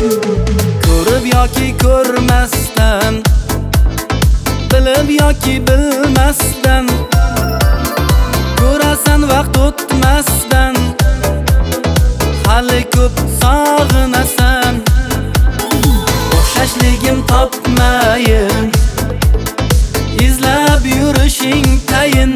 Ko'rib yoki ko'rmasdan, bilib yoki bilmasdan, ko'rasan vaqt o'tmasdan, hali ko'p sog'inasan. O'xshashligim topmayin, izlab yurishing tayin,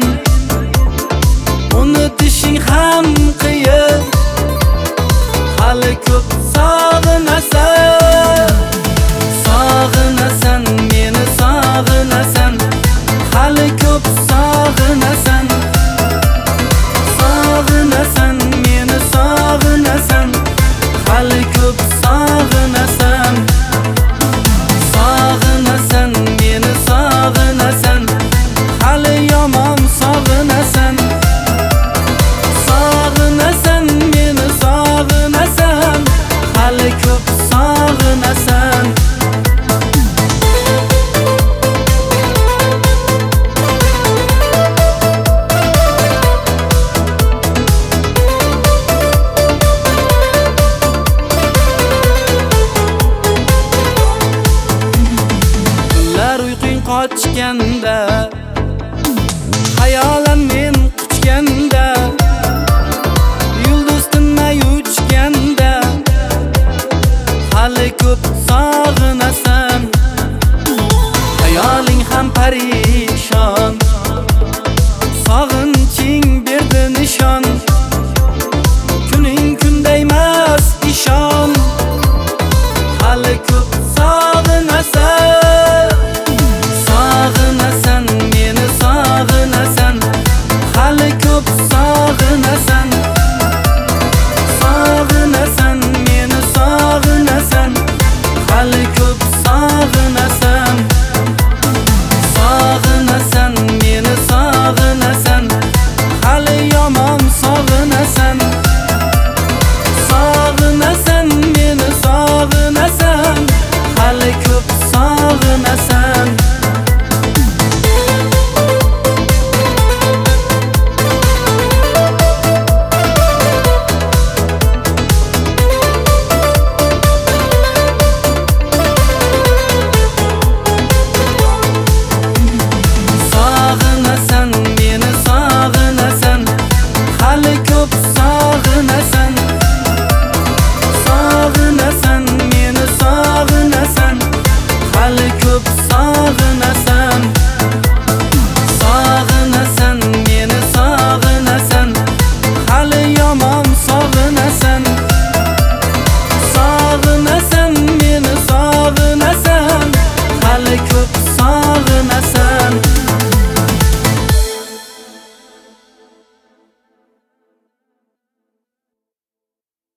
unutishing ham qiyin, hali ko'p sog'inasan. Sog'inasan, meni sog'inasan, hali ko'p sog'inasan. Sog'inasan, meni sog'inasan, hali ko'p sog'inasan. Sog'inasan, meni sog'inasan, hali yomon sog'inasan. Sog'inasan, meni sog'inasan, hali ko'p sog'inasan. Qochganda, hayolan men quchganda, yulduz tinmay uchganda, hali ko'p sog'inasan. Hayoling ham parishon, sog'inching berdi nishon. Kuning kundaymas ishon, hali